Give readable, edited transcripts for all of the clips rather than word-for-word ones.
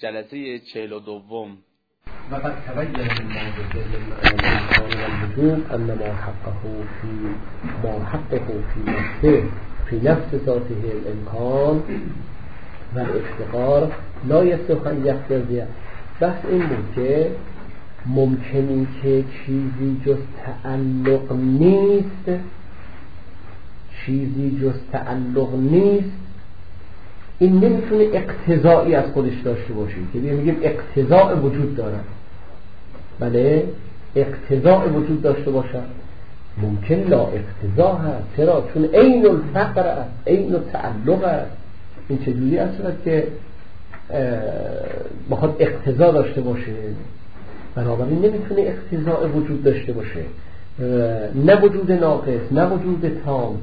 جلسه 42. وقد تبين الموجود للمعنى والوجوب أن ما حقه في نفس ذاته الإمكان والافتقار لا يصح أن يقتضي. بس این بود که ممکنی که چیزی جز تعلق نیست این نمیتونه اقتضایی از خودش داشته باشه که میگیم اقتضاء وجود داره. بله اقتضاء وجود داشته باشه ممکن لا اقتضا هست. چرا؟ چون عین الفقر است، عین التعلق است. این چجوری است که بخواد اقتضا داشته باشه؟ بنابراین نمیتونه اقتضاء وجود داشته باشه، نه وجود ناقص نه وجود تام.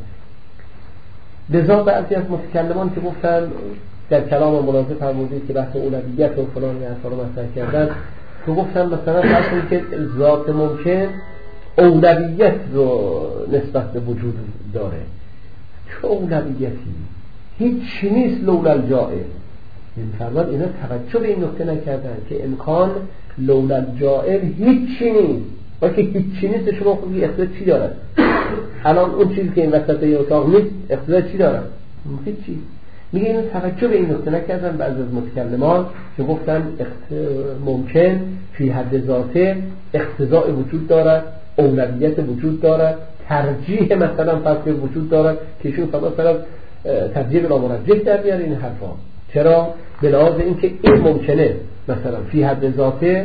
لذا بعضی از متکلمان که گفتن در کلام مناظر فرمودید که بحث اولویت و فلان اثر رو مطرح کردن، تو گفتن مثلا فرض کنید که ذات ممکن اولویت رو نسبت به وجود داره. چه اولویتی؟ هیچ نیست لولا الجائر. این فرمان اینا توجه به این نکته نکردن که امکان لولا الجائر هیچی نیست. و که هیچی نیست شما خودی اختیار چی دارد؟ الان اون چیزی که این وسط اتاق نیست اختیار چی دارد؟ هیچی. میگه اینو توجه به این نکته نکردن بعضی از متکلمان که گفتن ممکن فی حد ذاته اقتضاء وجود دارد، اولویت وجود دارد، ترجیح مثلا فرض وجود دارد که ایشون مثلا ترجیح بلا مرجح در میاره این حرفا. چرا؟ به لحاظ اینکه این ممکنه مثلا فی حد ذاته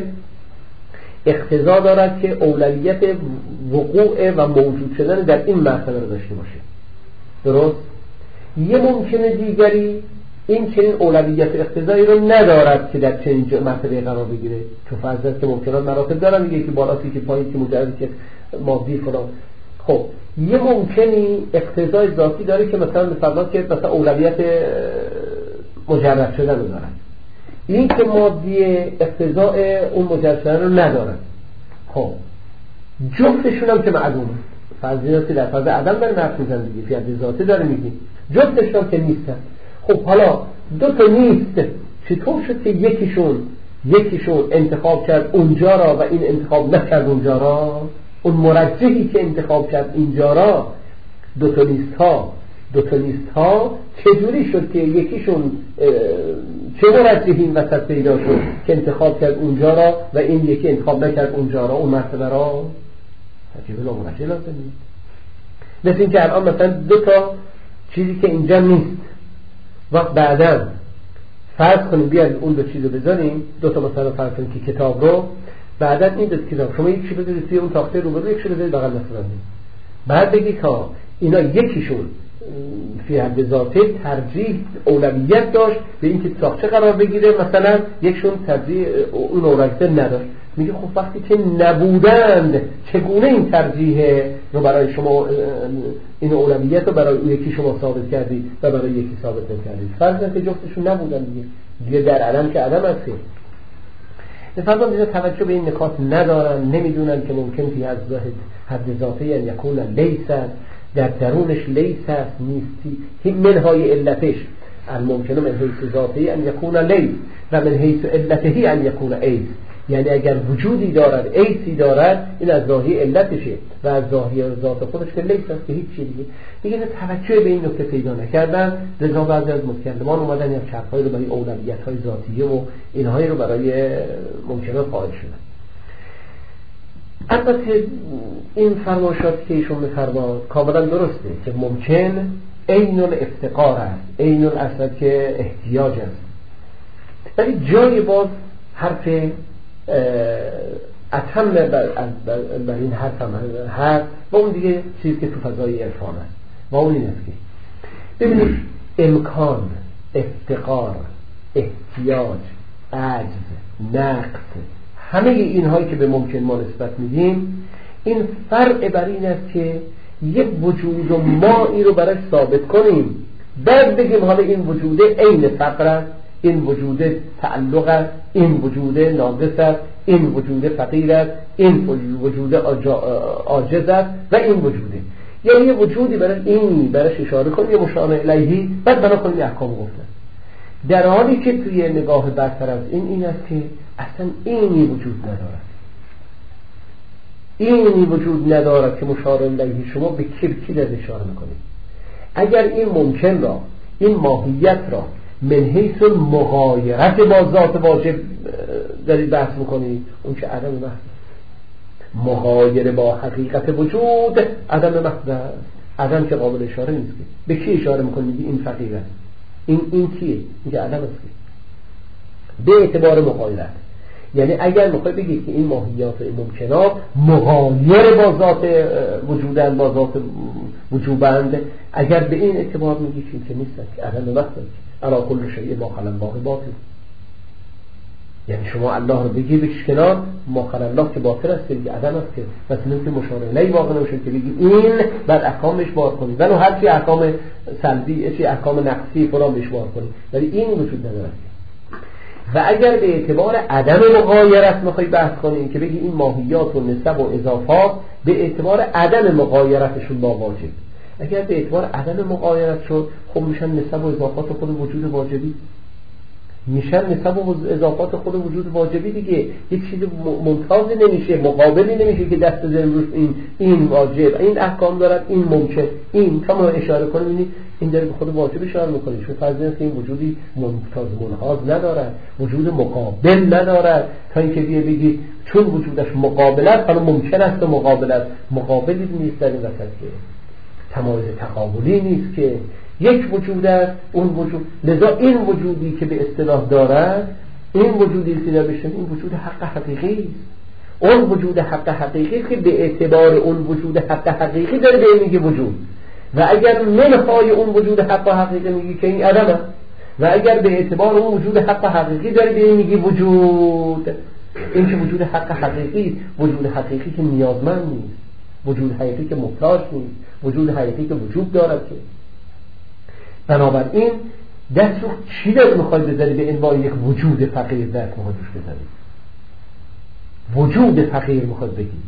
اقتضا دارد که اولویت وقوع و موجود شدن در این مرتبه رو داشته باشه. درست؟ یه ممکنه دیگری این چنین اولویت اقتضایی رو ندارد که در چنین مرتبه قرار بگیره. چون فرض است که ممکنات مراتب دارن دیگه، که بالاست که پایین که مجردی که مادی فلان. خب یه ممکنی اقتضای ذاتی داره که مثلا فرض که مثلا اولویت مجرد شدن رو دارن، این که مادی اقتضای اون مجرد شدن رو ندارن. خب جفتشون هم که معلومه، فرضیاتی در فرض عدم داره نفس میزن دیگه، فیاد ذاتی داره میگیم جفتشون هم که نیستن. خب حالا دو تا نیست، چطور شد که یکیشون انتخاب کرد اونجا را و این انتخاب نکرد اونجا را؟ اون مرجحی که انتخاب کرد اینجا را، دو تا نیست ها چجوری شد که یکیشون چه مرجحی این وسط پیدا شد که انتخاب کرد اونجا را و این یکی انتخاب نکرد اونجا را، اون مرتبه را؟ تجربه لا مرجح لازم نیست. مثل این که الان مثلا دو تا چیزی که اینجا نیست وقت بعدا فرض کنیم بیاد اون دو چیزو بذاریم، دو تا مثلا فرض کنیم که کتاب رو بعدا این دو کتاب شما یک چی بذارید توی اون تاخته رو بذارید، یک چی بذارید بغل مثلا بعد بگید که اینا یکیشون فی حد ذاته ترجیح اولویت داشت به اینکه تاخچه قرار بگیره، مثلا یکشون ترجیح اون اولویت نداشت. میگه خب وقتی که نبودند چگونه این ترجیح رو برای شما این اولویت رو برای اون یکی شما ثابت کردید و برای یکی ثابت نکردید؟ فرضاً که جفتشون نبودن دیگه در عدم که عدم هست. مثلا دیگه توجه به این نکات ندارن، نمیدونن که ممکن فی حد ذاته یعنی یکون لیس، در درونش لیس هست نیستی، منهای علتش الممکنه من حیث ذاته ان یکون لیس و من حیث علته ان یکون ایس. یعنی اگر وجودی دارد ایسی دارد این از ظاهری علتشه و از ظاهری ذات خودش که لیس هست که هیچ چیزی دیگه توجه به این نکته پیدا نکردن. لذا بعضی از متکلمان اومدن یا چرخ‌های رو برای اولویت‌های ذاتیه و اینهایی رو برای ممکنات قائل شدن. البته این فرمایشاتی که ایشون می‌فرماد کاملا درسته که ممکن عین الافتقار است، عین الاصل که احتیاج است، ولی جای باز حرف اتم بر این حرف هم هست و اون دیگه چیزی که تو فضای عرفان است و اون این است که ببینید امکان، افتقار، احتیاج، عجز، نقص، همه اینهایی که به ممکن ما نسبت میدیم این فرق بر این است که یک وجود و ما این رو برای ثابت کنیم بعد بگیم حالا این وجود عین فقر است، این وجود تعلق است، این وجود ناقص است، این وجود فقیر است، این وجود عاجز است و این وجوده. یعنی یه وجودی برای این برایش اشاره کنیم، یه مشابه الیهی، بعد بنا کنیم احکام گفتن. در حالی که توی نگاه برتر از این است که اصلا اینی وجود ندارد، اینی وجود ندارد که مشار الیه شما به کی در اشاره میکنید. اگر این ممکن را، این ماهیت را من حیث مغایرت با ذات واجب دارید بحث میکنید، اون که عدم محض، مغایر با حقیقت وجود عدم محض است. عدم که قابل اشاره نیست. به کی اشاره میکنید؟ این فقیره، این کیه؟ این که عدم است. به اعتبار مغایرت، یعنی اگر میخوای بگید که این ماهیات و این ممکنات مغایر با ذات وجودند، با ذات وجوبند، اگر به این اعتبار میگی که نیستن، که عدم محض علی کل شیء ما خلا الله باطل، یعنی شما الله رو بگی بکش کنار، ما خلا الله که باطل است، که عدم است، که مثلا که مشار الیه واقع نمیشه که بگی این بعد احکامش بار کنید، ولی هر چی احکام سلبی، چی احکام نقصی فلان بهش بار کنید، ولی این وجود نداره. و اگر به اعتبار عدم مغایرت میخوای بحث کنیم که بگی این ماهیات و نسب و اضافات به اعتبار عدم مغایرتشون با واجب، اگر به اعتبار عدم مغایرت شد خب میشن نسب و اضافات خود وجود واجبی، میشن نسب و اضافات خود وجود واجبی دیگه. یک چیز ممتازی نمیشه، مقابلی نمیشه که دست بزنیم روش این واجب، این احکام دارد، این ممکن، این تا ما اشاره کنیم این داره به خود واجب اشاره میکنه، چون فرض اینه که این وجودی ممتاز منحاز ندارد، وجود مقابل ندارد، تا اینکه بگی چون وجودش مقابل است حالا ممکن است و مقابل است، مقابلی نیست در این وسط که تمایز تقابلی نیست، که یک وجود است اون وجود، لذا این وجودی که به اصطلاح دارد، این وجودی که در بشن، این وجود حق حقیقی است. اون وجود حق حقیقی که به اعتبار اون وجود حق حقیقی داره به میگه وجود، و اگر منهای اون وجود حق حقیقی میگی که این عدم است، و اگر به اعتبار اون وجود حق حقیقی داره به میگی وجود، این که وجود حق حقیقی، وجود حقیقی که نیازمند نیست، وجود حقیقی که محتاج نیست، وجود حقیقی که وجود دارد. که بنابراین دست رو چی داره میخوای بذاری به عنوان یک وجود فقیر دست میخوای روش بذاری؟ وجود فقیر میخواد بگید،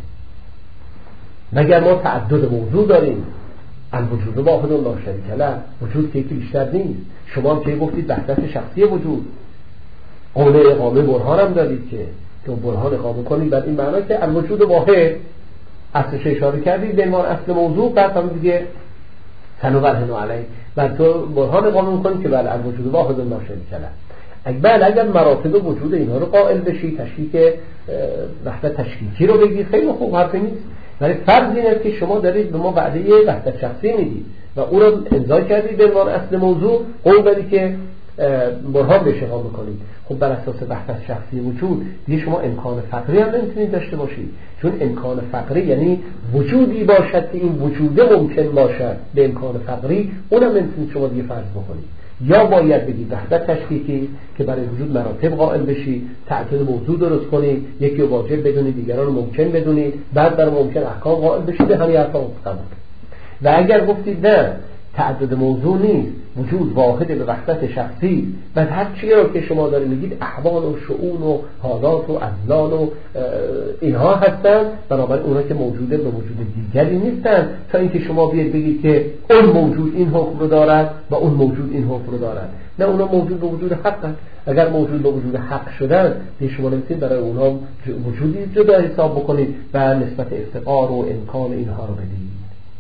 مگر ما تعدد موضوع داریم؟ الوجود واحد لا شریک له، وجود که یکی بیشتر نیست. شما هم که گفتید وحدت شخصی وجود، قول اقامه برهان هم دارید که برهان اقامه کنید، بعد این معنی که الوجود واحد اصلش اشاره کردید به عنوان اصل موضوع، بعد هم دیگه تنو برهنو علیه بعد تو برهان اقامه میکنید که بله الوجود واحد لا شریک له. اگر مراتب وجود اینها رو قائل بشی، تشکیک وحدت تشکیکی رو بگید، خیلی خوب، حرفی نیست، ولی فرض اینه که شما دارید به ما وعده وحدت شخصی میدید و او رو امضا کردید به عنوان اصل موضوع، قول دادید که برهان بهش اقامه کنید. خب بر اساس وحدت شخصی وجود دیگه شما امکان فقری هم نمیتونید داشته باشید، چون امکان فقری یعنی وجودی باشد که این وجود ممکن باشد به امکان فقری، اونم نمیتونید شما دیگه فرض بکنید. یا باید بگید وحدت تشکیکی که برای وجود مراتب قائل بشی، تعدد موضوع درست کنید، یکی واجب بدونید، دیگران رو ممکن بدونید، بعد برای ممکن احکام قائل بشید، به همین احکام تمام. و اگر گفتید نه تعدد موضوع نیست، وجود واحد به وحدت شخصی، بعد هر چیزی رو که شما دارید میگید احوال و شؤون و حالات و ازلال و اینها هستن، بنابراین اونها که موجوده به وجود دیگری نیستن، تا اینکه شما بیاید بگید که اون موجود این حکم رو دارد و اون موجود این حکم رو دارد. نه، اونا موجود به وجود حق هست. اگر موجود به وجود حق شدن، دیگه شما نمیتونید برای اونها وجودی جدا حساب بکنید و نسبت افتقار و امکان اینها رو بدید.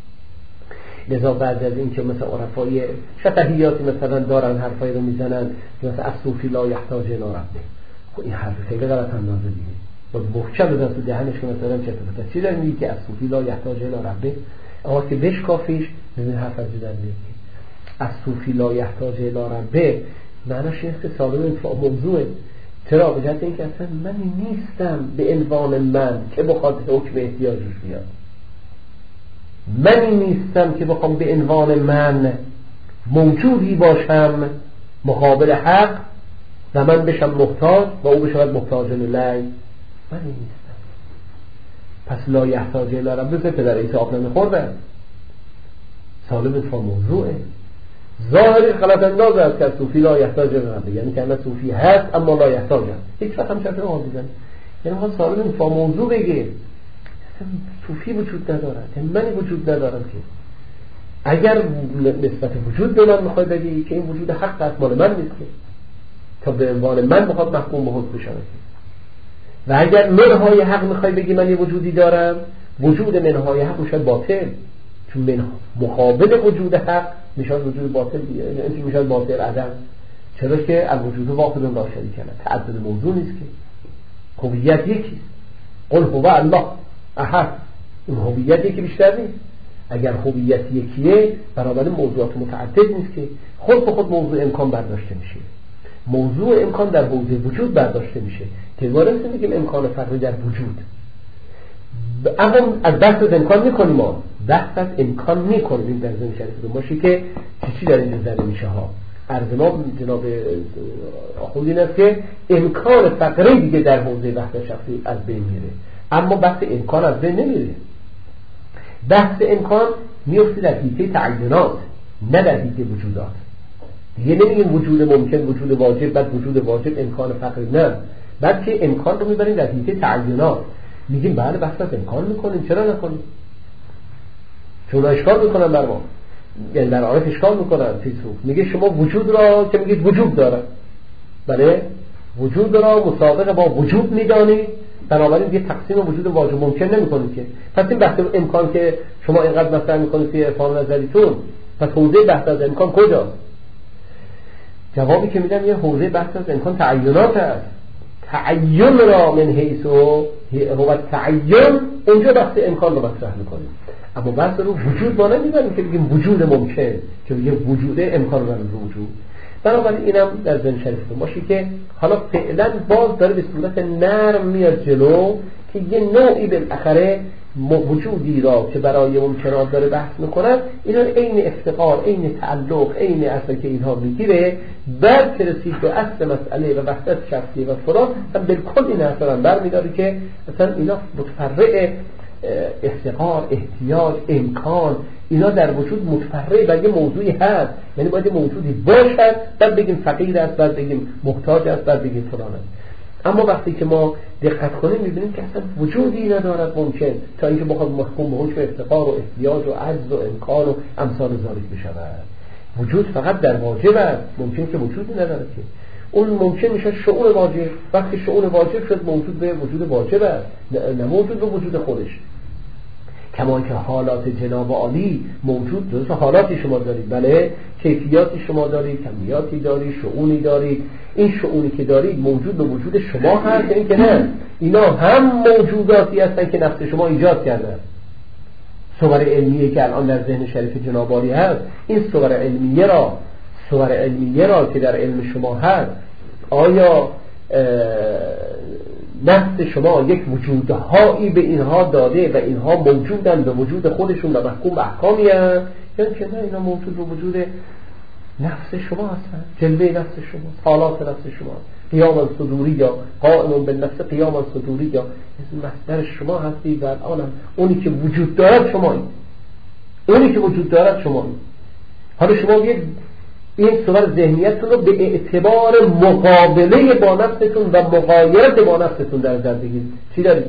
لذا بعد از این که مثلا عرفای شطحیاتی مثلا دارن حرفایی رو میزنن مثلا الصوفی لا یحتاج الی ربه، خب این حرف خیلی غلط اندازه دیگه، باز محکم بزن تو دهنش که مثلا چی داری میگی که الصوفی لا یحتاج الی ربه، اما که بشکافیش این حرف از دیدن میگی الصوفی لا یحتاج الی ربه معناش اینه که سالم انفاع موضوعه. چرا؟ به جهت اینکه اصلا من نیستم به عنوان من که بخواد حکم احتیاجش بیاد، من نیستم که بخوام به عنوان من موجودی باشم مقابل حق و من بشم محتاج و او بشود محتاج الیه، من نیستم. پس لا یحتاج الی ربه که در عیسی آب نمیخوردن، سالم انفاع موضوعه. ظاهری غلط انداز است که صوفی لا یحتاج الی ربه، یعنی که انا صوفی هست اما لا یحتاج هست، هیچ وقت هم چطور آموزن، یعنی خواهد سالم انفاع موضوع بگه صوفی وجود ندارد، یعنی من وجود ندارم. که اگر نسبت وجود به من میخوای بگی که این وجود حق است مال من نیست، که تا به عنوان من بخواد محکوم به حکم بشه. و اگر منهای حق میخوای بگی من یه وجودی دارم، وجود منهای حق میشه باطل، چون من مقابل وجود حق میشه وجود باطل دیگه، یعنی میشه باطل عدم. چرا که الوجود واحد لا شریک له، تعدد موضوع نیست که، هویت یکیست. قل هو الله احد، این هویت یکی بیشتر نیست. اگر هویت یکیه بنابراین موضوعات متعدد نیست که، خود به خود موضوع امکان برداشته میشه. موضوع امکان در حوزه وجود برداشته میشه که وارد میگیم امکان فقری در وجود. اما از بحث از امکان میکنیم، ما بحث از امکان میکنیم. این در ذهن شریفتون باشی که چی در اینجا زده میشه ها. عرض ما جناب آخوند این است که امکان فقری دیگه در حوزه وحدت شخصی از بین میره، اما بحث امکان از بین نمیره. بحث امکان میفته در حیطه تعینات، نه در حیطه وجودات. دیگه نمیگیم وجود ممکن، وجود واجب، بعد وجود واجب امکان فقری، نه، بلکه امکان رو میبریم در حیطه تعینات. میگیم بله بحث از امکان میکنیم، چرا نکنیم؟ چون اشکال میکنن بر ما، یعنی در عارف اشکال میکنن. فیلسوف میگه شما وجود را که میگید وجود داره، بله وجود را مسابقه با وجود میدانید، بنابراین یه تقسیم وجود واجب ممکن نمیکنید که. پس این بحث امکان که شما اینقدر مطرح میکنید توی افهام نظریتون، پس حوزه بحث از امکان کجاست؟ جوابی که میدم یه حوزه بحث از امکان تعینات است. تعین را من حیث هو تعین، اونجا بحث امکان رو مطرح میکنیم. اما بحث رو وجود ما نمیبریم که بگیم وجود ممکن، که بگیم وجود امکان رو وجود. بنابراین اینم در ذهن شریفتون باشی که حالا فعلا باز داره به صورت نرم میاد جلو که یه نوعی بالاخره وجودی را که برای ممکنات داره بحث میکنن، اینا عین افتقار، عین تعلق، عین اصل که اینها میگیره، بعد که رسید به اصل مسئله و وحدت شخصی و فلان، هم بالکل این اصلا برمیداره که اصلا اینا متفرع افتقار، احتیاج، امکان، اینا در وجود متفرع بر یه موضوعی هست. یعنی باید یه موجودی باشد، بعد بگیم فقیر است، بعد بگیم محتاج است، بعد بگیم فلان است. اما وقتی که ما دقت کنیم میبینیم که اصلا وجودی ندارد ممکن تا اینکه بخواد محکوم به حکم افتقار و احتیاج و عجز و امکان و امثال ذالک بشود. وجود فقط در واجب است، ممکن که وجودی نداره که. اون ممکن میشه شؤون واجب، وقتی شؤون واجب شد موجود به وجود واجب است، نه موجود به وجود خودش. کما که حالات جناب عالی موجود، درست حالاتی شما دارید، بله کیفیاتی شما دارید، کمیاتی دارید، شؤونی دارید. این شؤونی که دارید موجود به وجود شما هست، این که نه، اینا هم موجوداتی هستن که نفس شما ایجاد کردن. صور علمیه که الان در ذهن شریف جناب عالی هست، این صور علمیه را که در علم شما هست، آیا نفس شما یک وجودهایی به اینها داده و اینها موجودن به وجود خودشون و محکوم به احکامی هست، یعنی که نه، اینا موجود به وجود نفس شما هستن، جلوه نفس شما، حالات نفس شما، قیام صدوری یا قائم بالنفس قیام صدوری یا مصدر شما هستی و الان اونی که وجود دارد شمایی، اونی که وجود دارد شمایی. حالا شما این صور ذهنیتتون رو به اعتبار مقابله با نفستون و مغایرت با نفستون در نظر بگیرید. چی دارید؟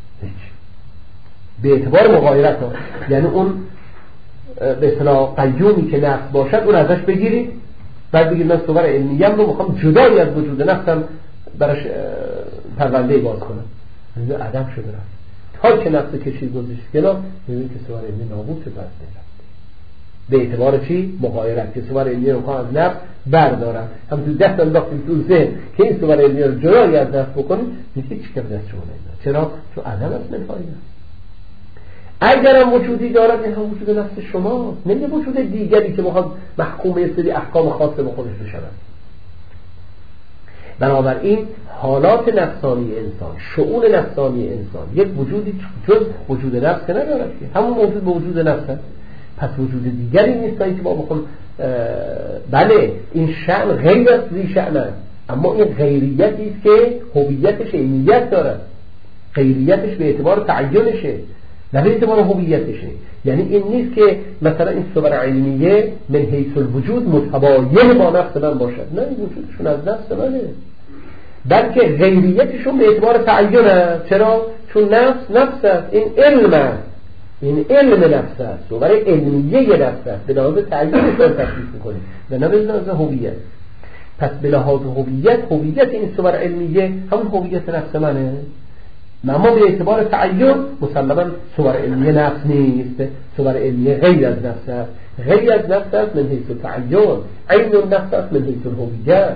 به اعتبار مغایرت ها، یعنی اون به اصطلاح قیومی که نفس باشد اون ازش بگیرید، بعد بگید من صور علمیم رو میخوام جدایی از وجود نفسم براش پرونده باز کنم. اینجا عدم شده رفت، تا که نفس کشید گذاشت کنار، میبینید که صور علمی نابود شد. به اعتبار چی؟ مغایرت، که صور علمی رو از نفس بردارم، هم تو دست انداختیم تو ذهن که این صور علمی رو جدایی از نفس بکنیم، میگید چی که به دست شما نمیاد. چرا؟ چون عدم است منفایی است. اگرم وجودی دارد، این هم وجود نفس شما، نه وجود دیگری که میخواد محکوم به سری احکام خاص به خودش بشود. بنابراین حالات نفسانی انسان، شؤون نفسانی انسان، یک وجودی جز وجود نفس ندارد که همون موجود به وجود نفس هست. پس وجود دیگری نیست که ما بخوام بله این شأن غیر از زی شأن است، اما این غیریتی است که هویتش علمیت دارد، غیریتش به اعتبار تعینشه، نه به اعتبار هویتشه. یعنی این نیست که مثلا این صور علمیه من حیث الوجود متباین با نفس من باشد، نه، این وجودشون از نفس منه، بلکه غیریتشون به اعتبار تعینه. چرا؟ چون نفس است، این علم است، این علم نفس است، صور علمیه نفس است، به لحاظ تعینش رو تشخیص میکنه و نه به لحاظ هویت. پس به لحاظ هویت این صور علمیه همون هویت نفس منه. اما به اعتبار تعین مسلما صور علمیه نفس نیست، صور علمیه غیر از نفس است، غیر از نفس است من حیث تعین، عین النفس است من حیث الهویت.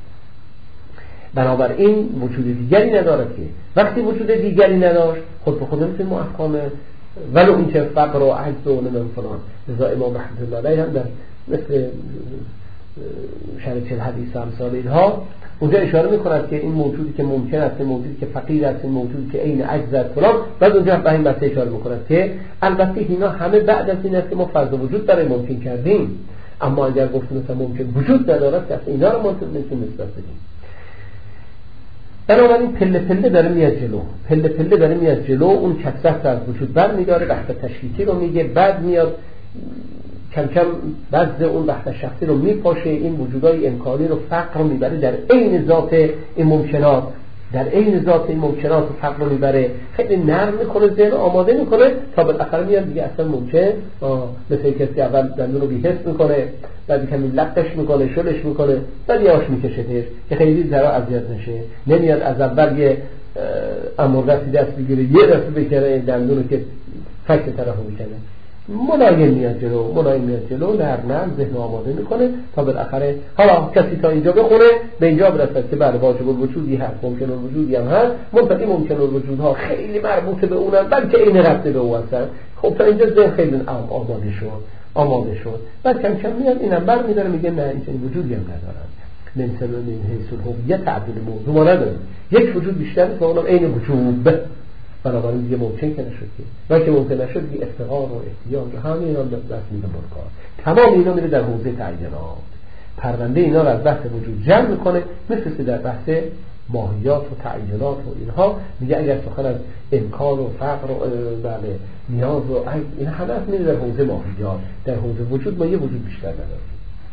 بنابراین وجود دیگری ندارد که وقتی وجود دیگری نداشت خود به خود مثل ما احکام ولو این که فقر و عجز و نمیم فلان. لذا امام رحمت الله علیه هم در مثل شرح الحدیث و امثال اینها اونجا اشاره میکند که این موجودی که ممکن است، این موجودی که فقیر است، این موجودی که عین عجز است فلان. بعد اونجا به این مسئله اشاره میکند که البته اینا همه بعد از این است که ما فرض وجود برای ممکن کردیم، اما اگر گفتیم مثلا ممکن وجود ندارد که اینا رو منطق نمیتونیم نسبت بدیم. بنابراین پله پله داره میاد جلو، اون کثرت از وجود برمی‌داره، وحدت تشخیصی رو میگه، بعد میاد کم کم بعض اون وحدت شخصی رو میپاشه، این وجودای امکانی رو فقر رو میبره در عین ذات این ممکنات، و فقر رو میبره، خیلی نرم میکنه، ذهن آماده میکنه تا بالاخره میاد دیگه اصلا ممکن مثل کسی اول دندون رو بی‌حس میکنه، بعد کمی لقش میکنه، شلش میکنه، بعد یواش میکشهش که خیلی ذرا اذیت نشه. نمیاد از اول یه امورتی دست بگیره، یه دست بکنه این دندون رو که فک طرفو میکنه. ملایم میاد جلو، نرم ذهن آماده میکنه تا بالاخره حالا کسی تا اینجا بخونه به اینجا برسد که بله واجب الوجودی هست، ممکن الوجودی هم هست، منتهی ممکن الوجودها خیلی مربوط به اونن بلکه این رفته به اون هستن. خب تا اینجا ذهن خیلی آماده شد. بعد کم کم میاد اینم برمی‌داره میگه نه این وجودی هم ندارن، مثلا این حیث الهویت تعدد موضوع ما نداره، یک وجود بیشتر که اونم عین وجود. بنابراین دیگه ممکن که نشد که ممکن نشد دیگه افتقار و احتیاج و همه اینا دست میده مرکار. تمام اینا میره در حوزه تعینات، پرونده اینا رو از بحث وجود جمع میکنه، مثل در بحث ماهیات و تعینات و اینها میگه اگر سخن از امکان و فقر و بله نیاز و این همه از میره در حوزه ماهیات. در حوزه وجود ما یه وجود بیشتر نداریم.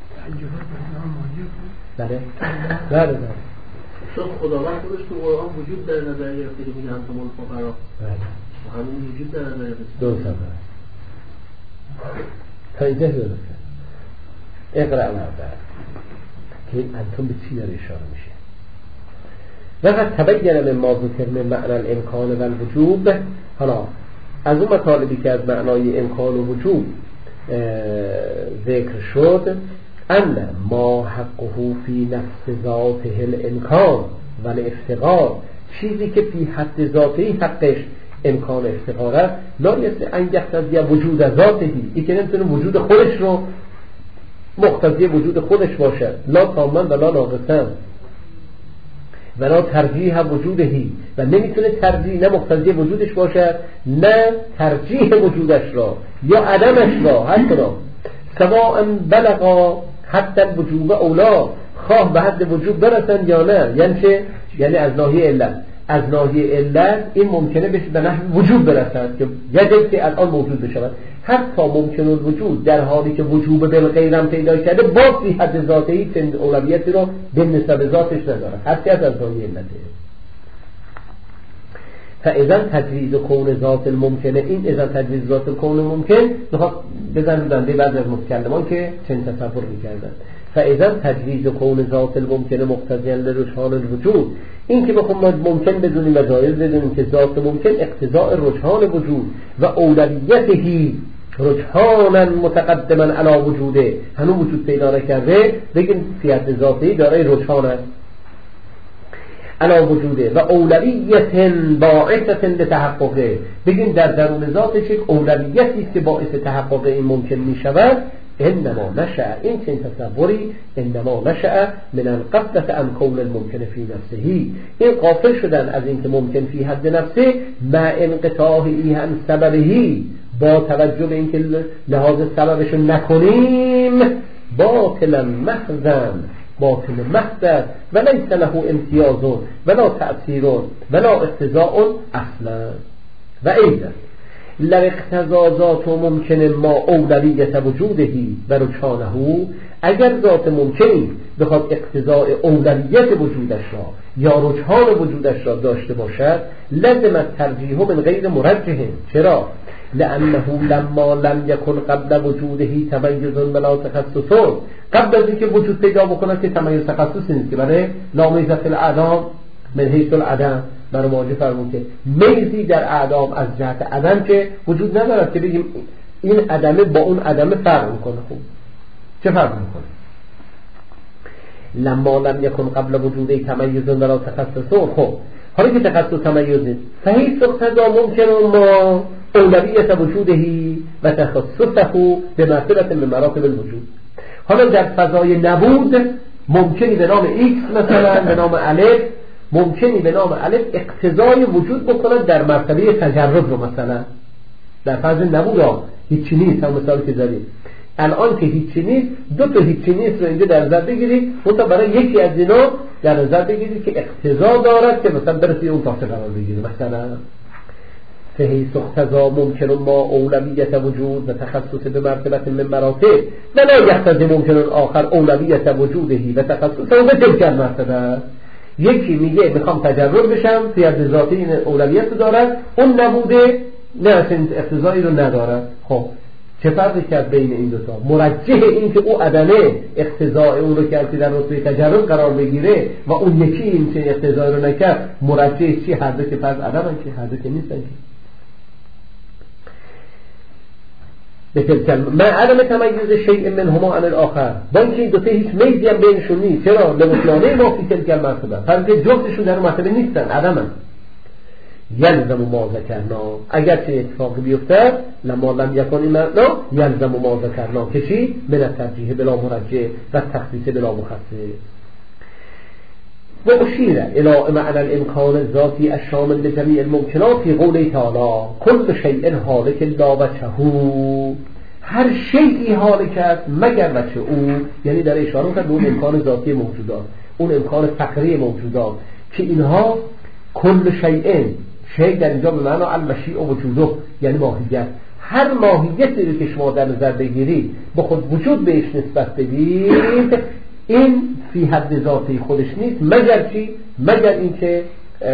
بله چون خداوند خودش تو قرآن وجود در نظر گرفته که میگه انتم الفقرا، همین وجود در نظر گرفته. درست است. تا اینجا درسته. اقرأ الآیه که انتم به چی داره اشاره میشه؟ وقت تبین مما ذکر من معنی الامکان و الوجوب. حالا از اون مطالبی که از معنای امکان و وجوب ذکر شد، ان ما حقه فی نفس ذاته الامکان و الافتقار، چیزی که فی حد ذاته حقش امکان افتقار است، لا یست ان یقتضی وجود ذاتهی، این که نمیتونه وجود خودش رو مقتضی وجود خودش باشد، لا کاملا و لا ناقصا و لا ترجیح وجودهی، و نمیتونه ترجیح نه مقتضی وجودش باشد نه ترجیح وجودش را یا عدمش را، حتی را سواء بلغا حتی الوجوب اولا، خواه به حد وجوب برسن یا نه. یعنی چه؟ یعنی از ناحیه علت این ممکنه بشه به نحو وجود برسد که یه که الان موجود بشود، حتی ممکن الوجود در حالی که وجوب بالغیرم پیدا کرده باز بی حد ذاتهی چند اولویتی رو به نسبت ذاتش نداره، هرچی از ناحیه علته. فاذا تجویز کون ذات الممکنه، این اذا تجویز ذات الکون ممکن میخواد بزنن دنده بعضی از متکلمان که چنین تصور میکردن. فاذا تجویز کون ذات الممکنه مقتضیا لرجحان الوجود، این که بخوام ممکن بدونیم و جایز بدونیم که ذات ممکن اقتضاء رجحان وجود و اولویته رجحانا متقدما علی وجوده، هنوز وجود پیدا نکرده بگیم فیات ذاتی دارای رجحان است علا وجوده و اولویت باعثت لتحققه، بگیم در درون ذاتش یک اولویتی که باعث تحقق این ممکن می شود. انما نشأ، این چنین تصوری انما نشأ من القصد عن کون الممکن فی نفسه، این غافل شدن از این که ممکن فی حد نفسه مع انقطاعی عن سببهی، با توجه به اینکه لحاظ سببش نکنیم باطلا محضا، باطل محض و لیس له امتیاز ولا تأثیر ولا اقتضاء اصلا. و ایضا لو اقتضا ذات ممکن ما اولویت وجودهی و رجحانه، اگر ذات ممکنی بخواد اقتضاء اولویت وجودش را یا رجحان وجودش را داشته باشد، لازم ترجیح من غیر مرجح. چرا؟ لانه لما لم یکن قبل وجوده تمیز بلا تخصص، قبل از اینکه وجود پیدا بکنه که تمیز تخصصی نیست، که برای لامیزه فی الاعدام من حیث العدم، برای مواجه فرمود که میزی در اعدام از جهت عدم که وجود ندارد که بگیم این عدمه با اون عدمه فرق میکنه. خوب چه فرق میکنه؟ لما لم یکن قبل وجوده تمیز بلا تخصص. خب حالا که تخصص تمیز نیست، فحیث اقتضا ممکن ما اولویت وجودهی و تخصصه به مرتبه من مراتب الوجود. حالا در فضای نبود ممکنی به نام X مثلا به نام الف، ممکنی به نام الف اقتضای وجود بکنه در مرتبه تجرد رو، مثلا در فضای نبود هیچی نیست، هم مثالی که زدیم الان که هیچی نیست، دو تا هیچی نیست رو اینجا در نظر بگیری، منتها برای یکی از اینا در نظر بگیری که اقتضا دارد که مثلا برسی اون تاخته قرار بگیری. مثلا فحیث اقتضا ممکن ما اولویت وجود و تخصص به مرتبه من مراتب ولا یقتضی ممکن آخر اولویت وجودهی و تخصص و به تلک المرتبه. یکی میگه میخوام تجرد بشم، فیض ذاتی این اولویت دارد، اون نبوده نه اصلا اقتضایی رو ندارد. خب چه فرقی کرد بین این دوتا؟ مرجح این که او عدمه اقتضاء اون رو کرد که در رتبه تجرد قرار بگیره و اون یکی این که اقتضای رو نکرد، مرجح چی؟ هر دو که فرض عدمن که هر دو که نیستن که. ما عدم تمیز شیء منهما عن الاخر، با اینکه این دوتا هیچ میزی هم بینشون نیست. چرا؟ لبطلانه ما فی تلک المرتبه، فرض که جفتشون در مرتبه نیستن، عدمن. یلزم ما ذکرنا، اگر چه اتفاقی بیفته لما لم یکن این معنا یلزم ما ذکرنا که چی؟ من الترجیح بلا مرجح و تخصیص بلا مخصص. و اشیر الى معنى الامکان الذاتی الشامل لجمیع الممکنات فی قوله تعالی کل شیء هالک لا وجهه، هر شیئی هالکت مگر وجه او، یعنی در اشاره کرد به اون امکان ذاتی موجودات، اون امکان فقری موجودات که اینها کل شیء، شیء در اینجا به معنی المشیء و وجوده یعنی ماهیت، هر ماهیتی رو که شما در نظر بگیرید به خود وجود بهش نسبت بدید، این فی حد ذاتی خودش نیست مگر چی؟ مگر اینکه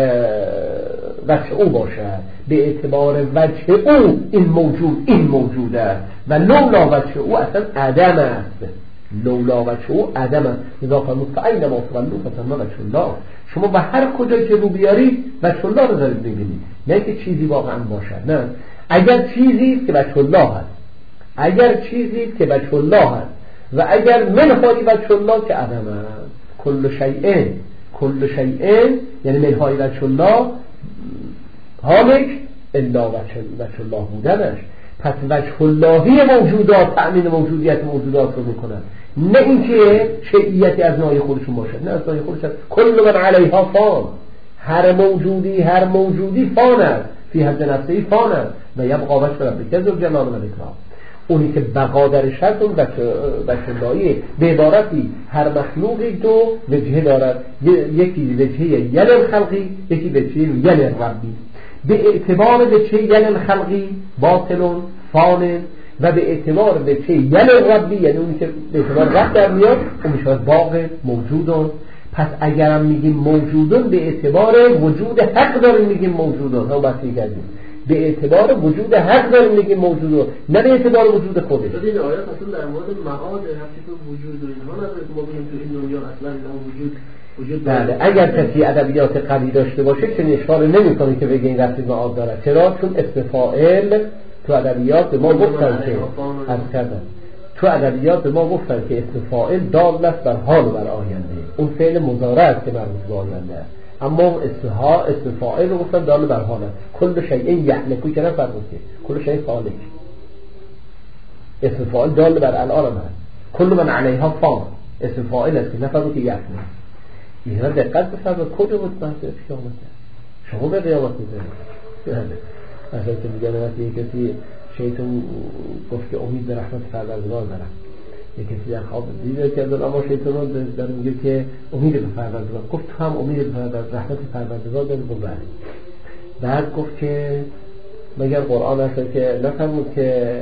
وجه او باشد، به اعتبار وجه او این موجود است و لولا وجه او اصلا عدم است، لولا وجه او عدم است. لذا فرمود فاینما تولوا فثم وجه الله، شما به هر کجایی که رو بیارید وجه الله رو دارید ببینید، نه که چیزی واقعا باشد. نه، اگر چیزی که وجه الله هست، اگر چیزی که وجه الله هست و اگر منهای وجه الله که عدم است. کل شیء یعنی منهای وجه الله هالک الا وجه الله بودنش. پس وجه اللهی موجودات تأمین موجودیت موجودات رو میکنن، نه اینکه شیعیتی از نوع خودشون باشد، نه از نوع خودشون. کل من علیها فان، هر موجودی فان است، فی حد نفسه فان است و یبقا وجه ربک ذو الجلال و الاکرام. اونی که بقا درش هست اون وجه اللهیه. به عبارتی هر مخلوقی دو وجهه دارد، یکی وجهه یل الخلقی، یکی وجهه یل الربی. به اعتبار وجهه یل الخلقی باطل فان و به اعتبار وجهه یل الربی یعنی اونی که به اعتبار رب در میاد اون میشه باق موجودون. پس اگرم میگیم موجودون به اعتبار وجود حق داریم میگیم موجودون، هم بحثی کردیم به اعتبار وجود حق داریم میگیم موجودون، نه به اعتبار وجود خودش. این آیات اصلا در مورد معاد هستی تو وجود و اینها نداره که ما بگیم تو این دنیا اصلا وجود بله. اگر کسی ادبیات قوی داشته باشه که اشاره نمی‌کنه که بگه این رفتی معاد داره. چرا؟ چون اسم فاعل تو ادبیات ما گفتن که تو ادبیات ما گفتن که اسم فاعل دال است بر حال و بر آینده، اون فعل مضارع است که مربوط به آینده است، اما اسم فاعل رو گفتن دال بر حال است. کل شیء یهلکو که نفرمود که کل شیء فاعل، اسم فاعل دال بر الان است. کل من علیها فان اسم فاعل است که نفرمود که یهلک. اینا دقت بفرمایید کجا بود بحث قیامت؟ شما به قیامت می‌ذارید اصلا که میگن وقتی کسی شیطان گفت که امید به رحمت پروردگار دارم، یک کسی در خواب دیده که اما شیطان داره میگه که امید به پروردگار، گفت تو هم امید به رحمت پروردگار داری؟ بله. بعد گفت که مگر قرآن هست که نفرمود که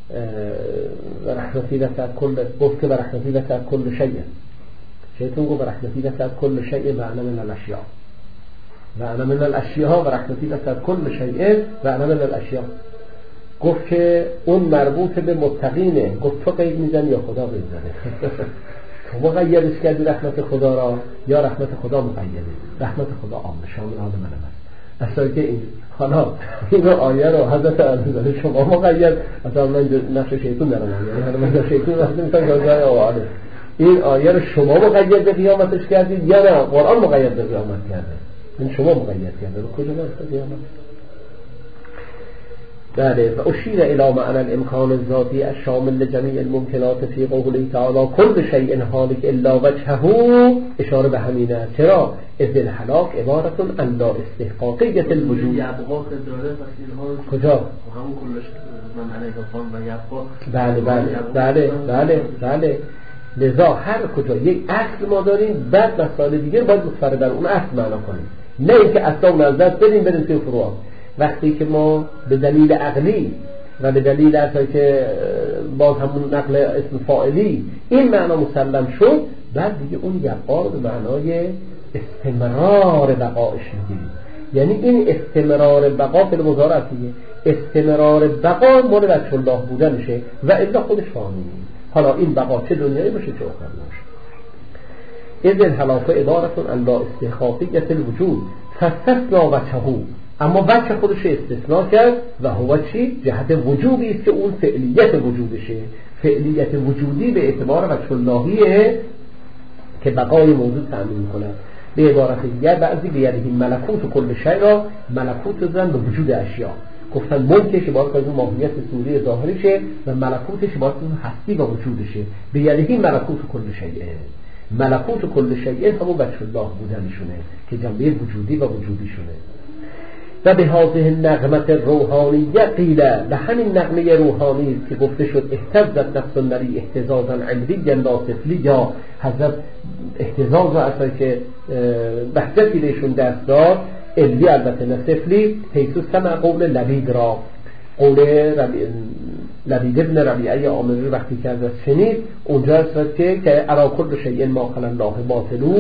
رحمتی وسعت کل، گفت که رحمتی وسعت کل شیء، شیطان گفت رحمتی وسعت کل شیء و انا من الاشیاء و انا من الاشیاء و رحمتی وسعت کل شیء و انا من الاشیاء. گفت که اون مربوط به متقینه. گفت تو قید میزنی یا خدا قید زنه؟ تو مقیدش کردی رحمت خدا را یا رحمت خدا مقیده؟ رحمت خدا عامه شامل حال منم است. اصلا که این حالا این آیه رو حضرت علیه شما مقید، مثلا من نقش شیطون دارم، یعنی من نقش شیطون وقتی میتونم جای آواله این آیه رو شما مقید به قیامتش کردید یا نه قرآن مقید به قیامت کرده؟ این شما مقید کرده رو کجا نست قیامت؟ بله. و اشیر الى معنى الامکان الذاتی الشامل لجمیع الممکنات فی قوله تعالی کل شیء هالک الا وجهه، اشاره به همینه. چرا؟ اذ الهلاک عبارت عن لا استحقاقیت الوجود. یبقا داره پس اینها کجا؟ همون کلش من علیه خان و یبقا. بله. لذا هر کجا یک اصل ما داریم بعد مسائل دیگه باید متفرد در اون اصل معنا کنیم، نه اینکه اصلا نظر بدیم بریم توی فروع. وقتی که ما به دلیل عقلی و به دلیل اصلا که باز همون نقل اسم فاعلی این معنا مسلم شد، بعد دیگه اون یبقا رو به معنای استمرار بقایش میگیریم. یعنی این استمرار بقا فعل مضارع دیگه، استمرار بقا مال وجه الله بودنشه و الا خودش فانی. حالا این بقا چه دنیایی باشه چه آخرت باشه. اذ الهلاک عبارت عن لا استحقاقیت الوجود فاستثنى وجهه، اما وجه خودش استثناء کرد و هو چی؟ جهت وجودی است که اون فعلیت وجودشه. فعلیت وجودی به اعتبار وجه اللهیه که بقای موجود تأمین میکنه. به عبارت دیگر بعضی بیادهی ملکوت کل شیء را ملکوت دادن به وجود اشیاء. گفتن ملکش باید از اون ماهیت صوری ظاهریشه و ملکوتش باید از اون هستی و وجودشه. بیادهی ملکوت کل شیء، ملکوت کل شیء همون وجه الله بودنشونه که جنبه وجودی و وجودیشونه. و به هذه نغمت روحانیه قیله، به همین نغمه روحانی که گفته شد اهتزت نفس النبی اهتزازا علویا لا طفلیا، حضرت اهتزاز رو اصلا که بحثتی بهشون دست داد، علوی البته نه طفلی، حیث سمع قول لبید را، قول لبید ابن ربیعه عامری وقتی که ازش شنید اونجا هست که ارا کل شیء ما خلا الله باطلو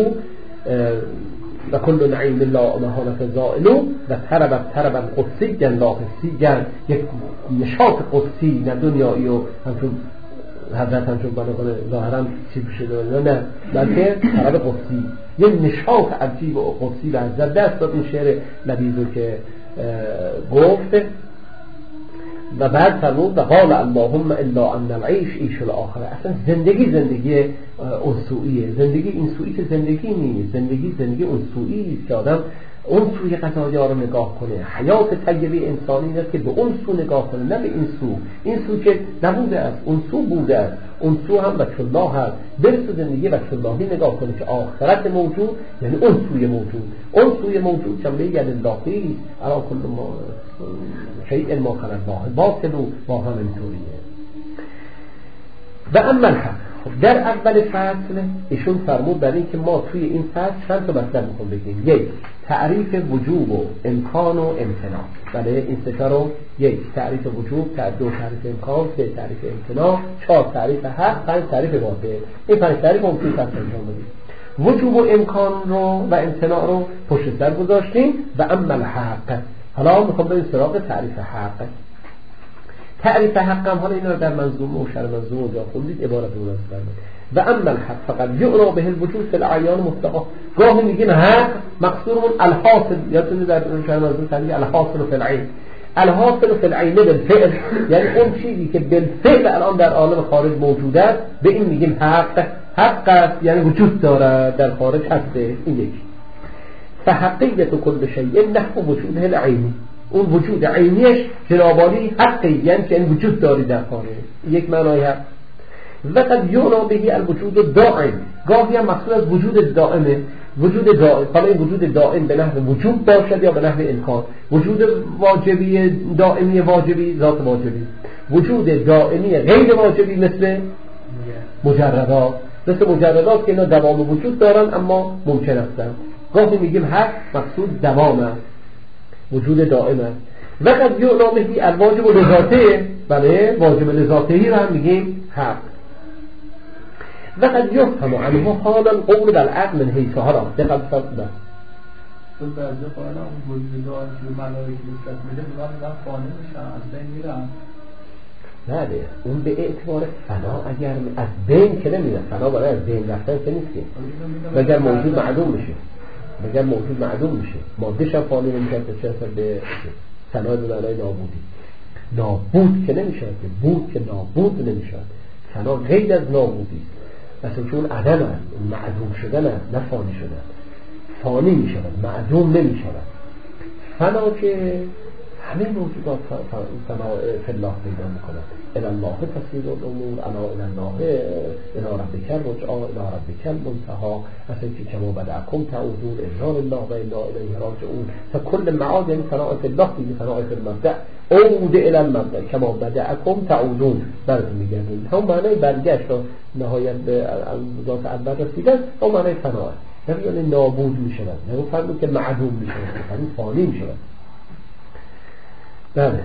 و کل نعیم الله محالت زائلو و طربا قدسی لا حسی، یک نشاط قدسی نه دنیایی و همچون حضرت همچون بناکنه ظاهرا چی بشه نه، بلکه طرب قدسی، یک نشاط عجیب و قدسی و حضرت دست داد این شعر لبیدو که گفت. و بعد فرمود و قال اللهم الا ان العيش عيش الاخره. اصلا زندگی انسوئیه، زندگی این سوئی که زندگی نیست، زندگی انسوئی است که آدم اون سوی قضایی ها رو نگاه کنه. حیات طیبه انسانی است که به اون سو نگاه کنه، نه به این سو که نبوده است، اون سو بوده است، اون سو هم وجه الله هست. برسو زندگی وجه اللهی نگاه کنه که آخرت موجود یعنی اون سوی موجود جنبه یعنی اللهی علا کل ما شیء ما خلا الله باطل و با هم اینطوریه. و اما الحق، در اول فصل ایشون فرمود برای اینکه ما توی این فصل چند تا مطلب میخوام بگیم. یک، تعریف وجوب و امکان و امتناع. بله این سه تا رو، یک تعریف وجوب، دو تعریف امکان، سه تعریف امتناع، چهار تعریف حق، پنج تعریف باطل. این پنج تعریف هم توی فصل انجام بدیم. وجوب و امکان رو و امتناع رو پشت سر گذاشتیم. و اما الحق، حالا میخوام بریم سراغ تعریف حق. تعریف حق هم حالا اینا رو در منظومه و شرح منظومه جا خوندید عبارت رو است. و اما الحق فقط یعنا به الوجود فی الاعیان مطلقا. گاهی میگیم حق مقصورمون الحاصل، یادتونه در شرح منظومه تعریف الحاصل فی العین، الحاصل فی العین بالفعل، یعنی اون چیزی که بالفعل الان در عالم خارج موجود است به این میگیم حق است، یعنی وجود داره در خارج هسته. این یکی. فحقیت کل شیء نحو وجود العینی، اون وجود عینیش جنابالی حقی، یعنی که این وجود داری در خارج. یک معنای حق. و قد یعنا به الوجود دائم، گاهی هم مقصود از وجود دائمه، وجود دائم. حالا این وجود دائم به نحو وجود باشد یا به نحو امکان. وجود واجبی دائمی واجبی ذات واجبی، وجود دائمی غیر واجبی مثل مجردات، که اینا دوام وجود دارن اما ممکن هستن. گاهی میگیم حق مقصود دوام است، وجود دائم است. و قد یعنا به الواجب لذاته، بله واجب لذاتهی رو هم میگیم حق. و قد یفهم عنه حالا قول بالعقل من حیث حالا دقیق فرق. تو بعضی قائل هم وجود دارن که ملائکه نسبت میده میگن فانی میشن از بین میرن. بله اون به اعتبار فنا اگر از بین که نمیره، فنا برای از بین رفتن که نیست که مگر موجود معدوم میشه، مگر موجود معدوم میشه، مادهش هم فانی نمیشه چه اثر به فنا به معنای نابودی. نابود که نمیشه که بود که نابود نمیشه، فنا غیر از نابودی مثلا چون عدم است، معدوم شدن است نه فانی شدن. فانی میشه معدوم نمیشه. فنا که همه موجودات فنا فی الله پیدا میکنند. الی الله تسیر الامور، انا الی الله الی ربک الرجعا الی ربک المنتهی، مثلا که کما بدأکم تعودون انا لله و انا الیه راجعون. فکل معاد یعنی فنا فی الله دیگه، فنا فی المبدأ، عود الی المبدأ کما بدأکم تعودون، براتون میگردون هم معنی برگشت و نهایت به ذات اول رسیدن، هم معنی فنا است. یعنی نابود میشود، نه فرمود که معدوم میشود، یعنی فانی میشود. بله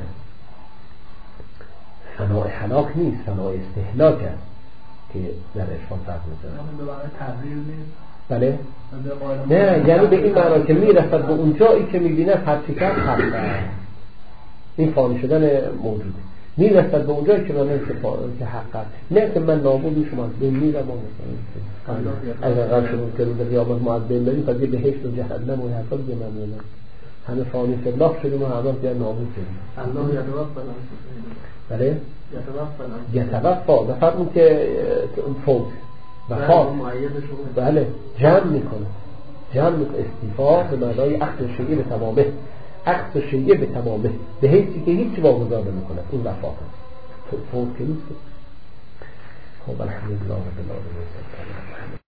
فناء هلاک نیست، فناء استهلاک است که در اشفاق فرق میزنه. به معنی تغییر نیست. بله نه، یعنی به این معنی که میرسد به اون جایی که میبینه هرچی کرد حق است، این فانی شدن موجوده، میرسد به اون جایی که من که حق است، نه که من نابود میشم از بین میرم و اگر قرار شد که روز قیامت ما از بین بریم پس یه بهشت و جهنم و حساب دیگه ممنونه. همه فانی فی الله شدیم و همه دیگر نابود شدیم. الله یتوفا. بله؟ یتوفا بفرمون که فوت وفات. بله جمع میکنه، جمع استیفا به معنای اخذ شیء به تمامه، اخذ شیء به تمامه به حیثی که هیچی واگذار نمیکنه، اون وفات است. فوت که نیست. خب الحمدلله رب العالمین.